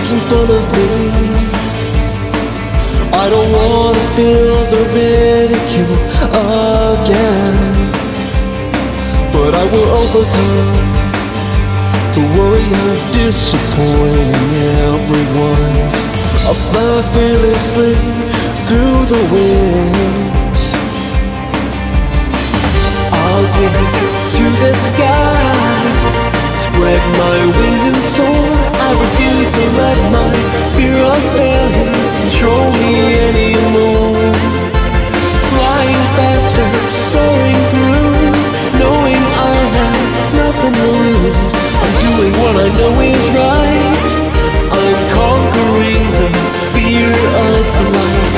making fun of me. I don't wanna feel the ridicule again, but I will overcome the worry of disappointing everyone. I'll fly fearlessly through the wind. I'll take to the skies, spread my wings and soar. I refuse to let my fear of failure control me anymore. Flying faster, soaring through, knowing I have nothing to lose. I'm doing what I know is right. I'm conquering the fear of flight.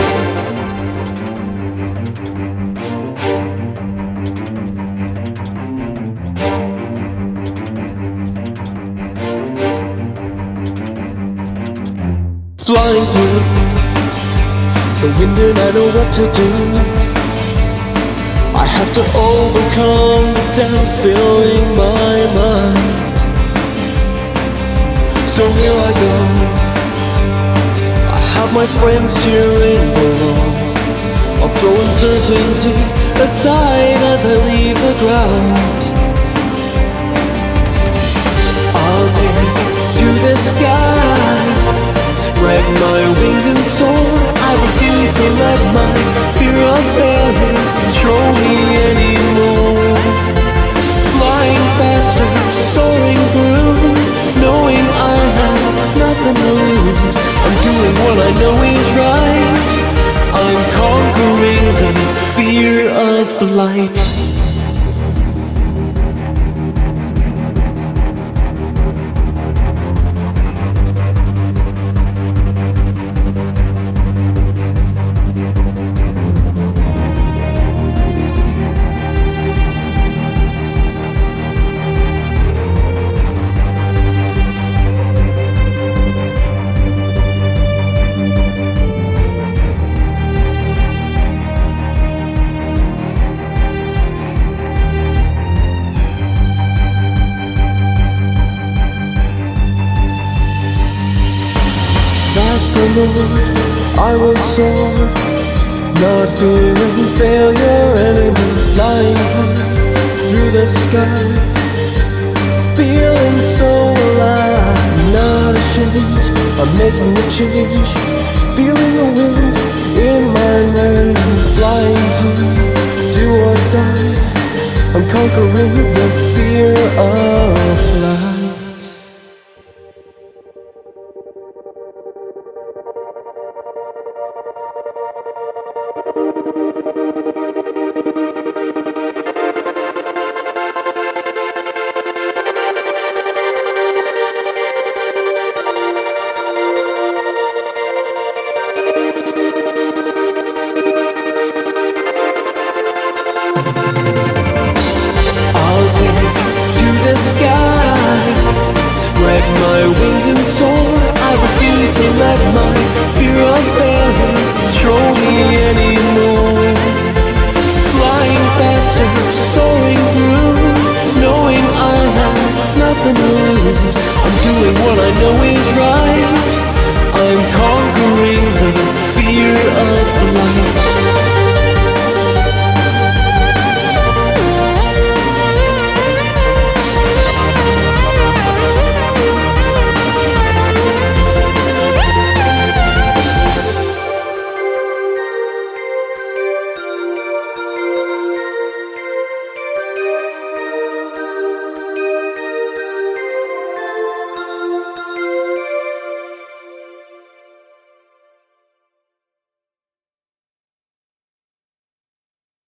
Flying through the wind and I know what to do. I have to overcome the doubts filling my mind. So here I go, I have my friends cheering below. I'll throw uncertainty aside as I leave the ground. I'll take to the skies, spread my wings and soar. I refuse to let my fear of failure control me anymore. Flying faster, soaring through, knowing I have nothing to lose. I'm doing what I know is right. I'm conquering the fear of flight. I will soar, not fearing failure anymore. Flying high through the sky, feeling so alive. Not ashamed, I'm making a change. Feeling the wind in my name. Flying high, do or die. I'm conquering the fear of flight.